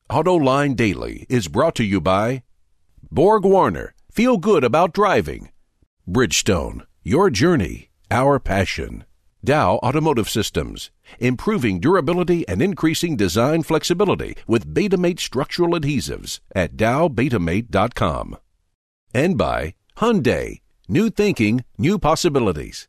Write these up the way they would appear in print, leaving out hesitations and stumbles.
AutoLine Daily is brought to you by Borg Warner. Feel good about driving. Bridgestone. Your journey, our passion. Dow Automotive Systems. Improving durability and increasing design flexibility with Betamate structural adhesives at dowbetamate.com. And by Hyundai. New thinking, new possibilities.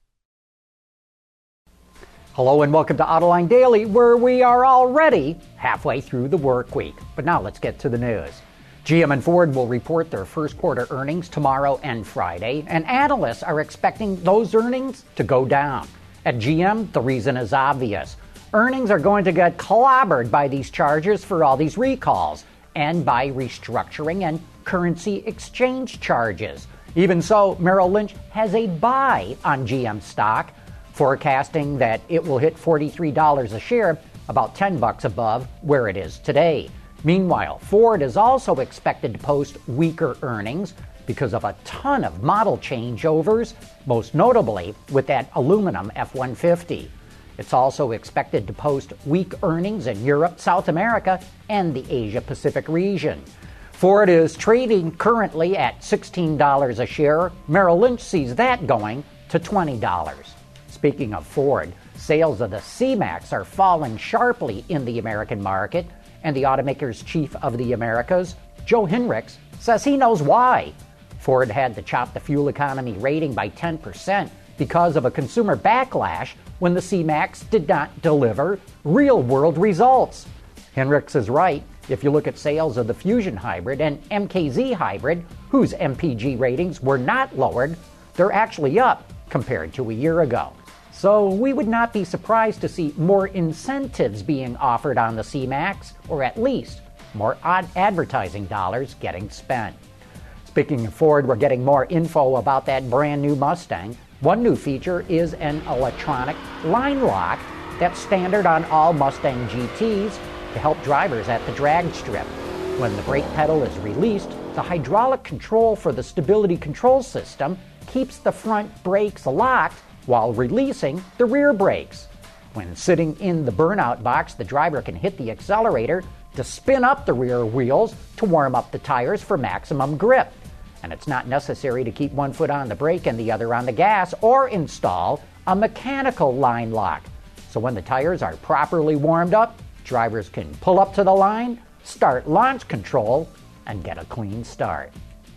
Hello and welcome to AutoLine Daily, where we are already halfway through the work week. But now let's get to the news. GM and Ford will report their first quarter earnings tomorrow and Friday, and analysts are expecting those earnings to go down. At GM, the reason is obvious. Earnings are going to get clobbered by these charges for all these recalls and by restructuring and currency exchange charges. Even so, Merrill Lynch has a buy on GM stock, forecasting that it will hit $43 a share, about $10 above where it is today. Meanwhile, Ford is also expected to post weaker earnings because of a ton of model changeovers, most notably with that aluminum F-150. It's also expected to post weak earnings in Europe, South America, and the Asia-Pacific region. Ford is trading currently at $16 a share. Merrill Lynch sees that going to $20. Speaking of Ford, sales of the C-Max are falling sharply in the American market, and the automaker's chief of the Americas, Joe Hinrichs, says he knows why. Ford had to chop the fuel economy rating by 10% because of a consumer backlash when the C-Max did not deliver real-world results. Hinrichs is right. If you look at sales of the Fusion Hybrid and MKZ Hybrid, whose MPG ratings were not lowered, they're actually up compared to a year ago. So we would not be surprised to see more incentives being offered on the C-Max, or at least more advertising dollars getting spent. Speaking of Ford, we're getting more info about that brand new Mustang. One new feature is an electronic line lock that's standard on all Mustang GTs to help drivers at the drag strip. When the brake pedal is released, the hydraulic control for the stability control system keeps the front brakes locked while releasing the rear brakes. When sitting in the burnout box, the driver can hit the accelerator to spin up the rear wheels to warm up the tires for maximum grip. And it's not necessary to keep one foot on the brake and the other on the gas or install a mechanical line lock. So when the tires are properly warmed up, drivers can pull up to the line, start launch control, and get a clean start.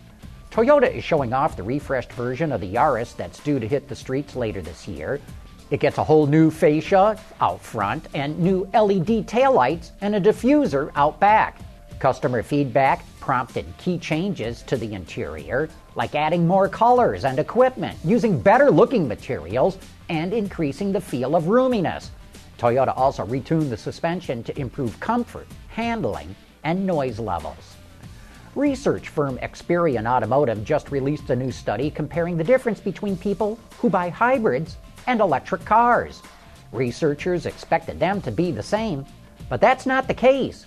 Toyota is showing off the refreshed version of the Yaris that's due to hit the streets later this year. It gets a whole new fascia out front and new LED taillights and a diffuser out back. Customer feedback prompted key changes to the interior, like adding more colors and equipment, using better-looking materials, and increasing the feel of roominess. Toyota also retuned the suspension to improve comfort, handling, and noise levels. Research firm Experian Automotive just released a new study comparing the difference between people who buy hybrids and electric cars. Researchers expected them to be the same, but that's not the case.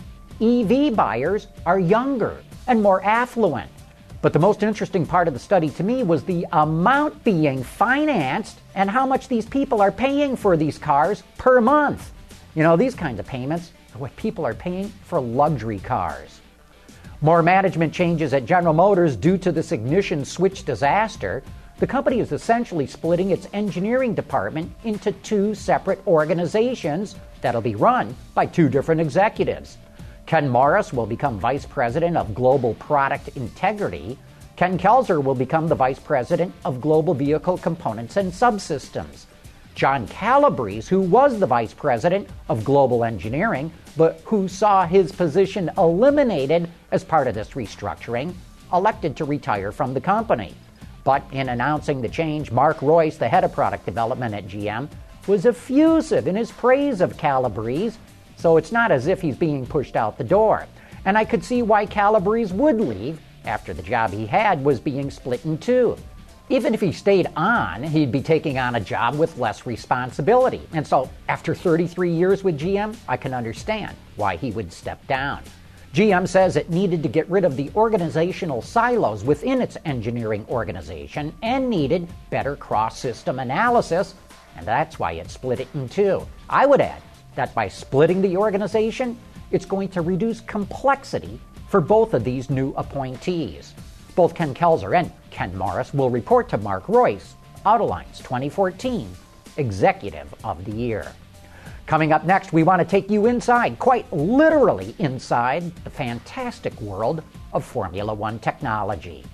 EV buyers are younger and more affluent. But the most interesting part of the study to me was the amount being financed and how much these people are paying for these cars per month. You know, these kinds of payments are what people are paying for luxury cars. More management changes at General Motors due to this ignition switch disaster. The company is essentially splitting its engineering department into two separate organizations that'll be run by two different executives. Ken Morris will become Vice President of Global Product Integrity. Ken Kelzer will become the Vice President of Global Vehicle Components and Subsystems. John Calabrese, who was the Vice President of Global Engineering, but who saw his position eliminated as part of this restructuring, elected to retire from the company. But in announcing the change, Mark Royce, the head of product development at GM, was effusive in his praise of Calabrese, so it's not as if he's being pushed out the door. And I could see why Calabrese would leave after the job he had was being split in two. Even if he stayed on, he'd be taking on a job with less responsibility. And so, after 33 years with GM, I can understand why he would step down. GM says it needed to get rid of the organizational silos within its engineering organization and needed better cross-system analysis, and that's why it split it in two. I would add that by splitting the organization, it's going to reduce complexity for both of these new appointees. Both Ken Kelzer and Ken Morris will report to Mark Royce, Autoline's 2014 Executive of the Year. Coming up next, we want to take you inside, quite literally inside, the fantastic world of Formula One technology.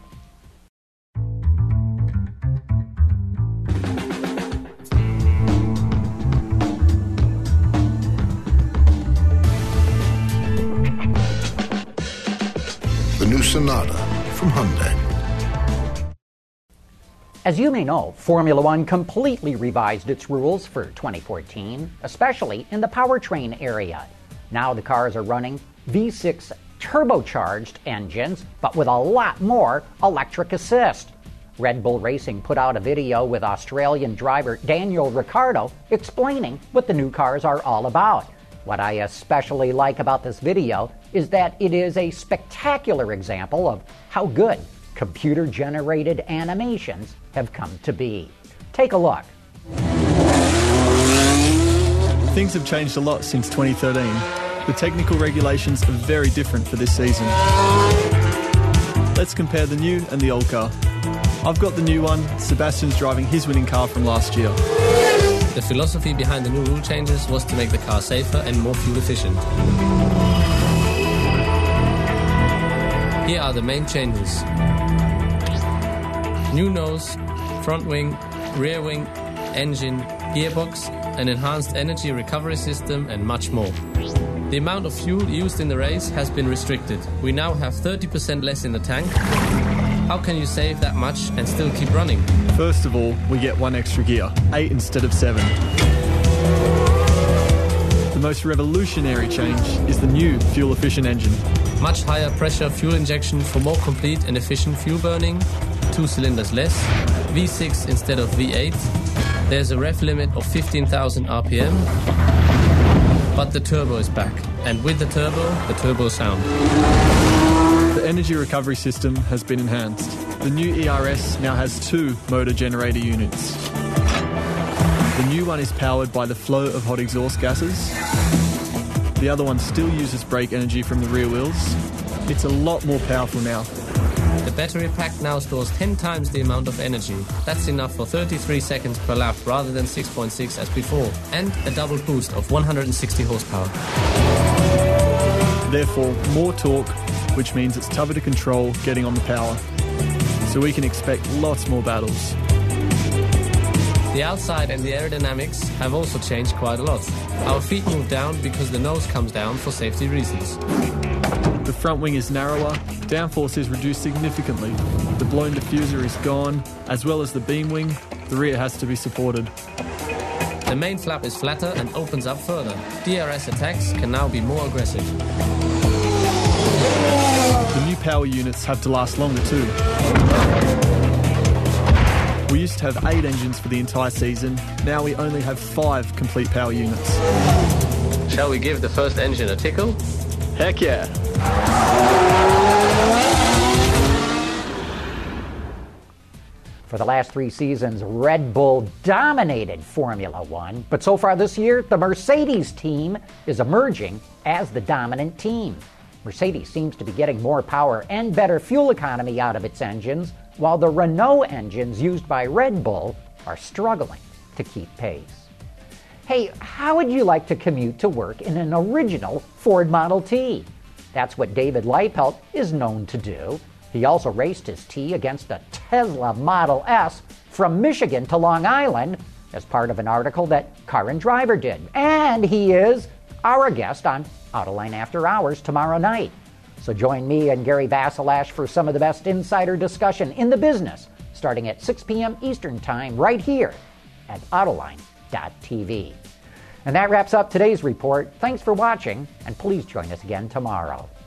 The new Sonata from Hyundai. As you may know, Formula One completely revised its rules for 2014, especially in the powertrain area. Now the cars are running V6 turbocharged engines, but with a lot more electric assist. Red Bull Racing put out a video with Australian driver Daniel Ricciardo explaining what the new cars are all about. What I especially like about this video is that it is a spectacular example of how good computer-generated animations have come to be. Take a look. Things have changed a lot since 2013. The technical regulations are very different for this season. Let's compare the new and the old car. I've got the new one, Sebastian's driving his winning car from last year. The philosophy behind the new rule changes was to make the car safer and more fuel efficient. Here are the main changes. New nose, front wing, rear wing, engine, gearbox, an enhanced energy recovery system and much more. The amount of fuel used in the race has been restricted. We now have 30% less in the tank. How can you save that much and still keep running? First of all, we get one extra gear, 8 instead of 7. The most revolutionary change is the new fuel-efficient engine. Much higher pressure fuel injection for more complete and efficient fuel burning, 2 cylinders less, V6 instead of V8. There's a rev limit of 15,000 RPM, but the turbo is back, and with the turbo sound. The energy recovery system has been enhanced. The new ERS now has 2 motor generator units. The new one is powered by the flow of hot exhaust gases. The other one still uses brake energy from the rear wheels. It's a lot more powerful now. The battery pack now stores 10 times the amount of energy. That's enough for 33 seconds per lap rather than 6.6 as before, and a double boost of 160 horsepower. Therefore, more torque, which means it's tougher to control getting on the power. So we can expect lots more battles. The outside and the aerodynamics have also changed quite a lot. Our feet move down because the nose comes down for safety reasons. The front wing is narrower, downforce is reduced significantly. The blown diffuser is gone, as well as the beam wing. The rear has to be supported. The main flap is flatter and opens up further. DRS attacks can now be more aggressive. The new power units have to last longer too. We used to have 8 engines for the entire season. Now we only have 5 complete power units. Shall we give the first engine a tickle? Heck yeah! For the last 3 seasons, Red Bull dominated Formula One, but so far this year, the Mercedes team is emerging as the dominant team. Mercedes seems to be getting more power and better fuel economy out of its engines, while the Renault engines used by Red Bull are struggling to keep pace. Hey, how would you like to commute to work in an original Ford Model T? That's what David Leipelt is known to do. He also raced his T against a Tesla Model S from Michigan to Long Island as part of an article that Car and Driver did. And he is our guest on Autoline After Hours tomorrow night. So join me and Gary Vasilash for some of the best insider discussion in the business, starting at 6 p.m. Eastern Time right here at Autoline.tv. And that wraps up today's report. Thanks for watching, and please join us again tomorrow.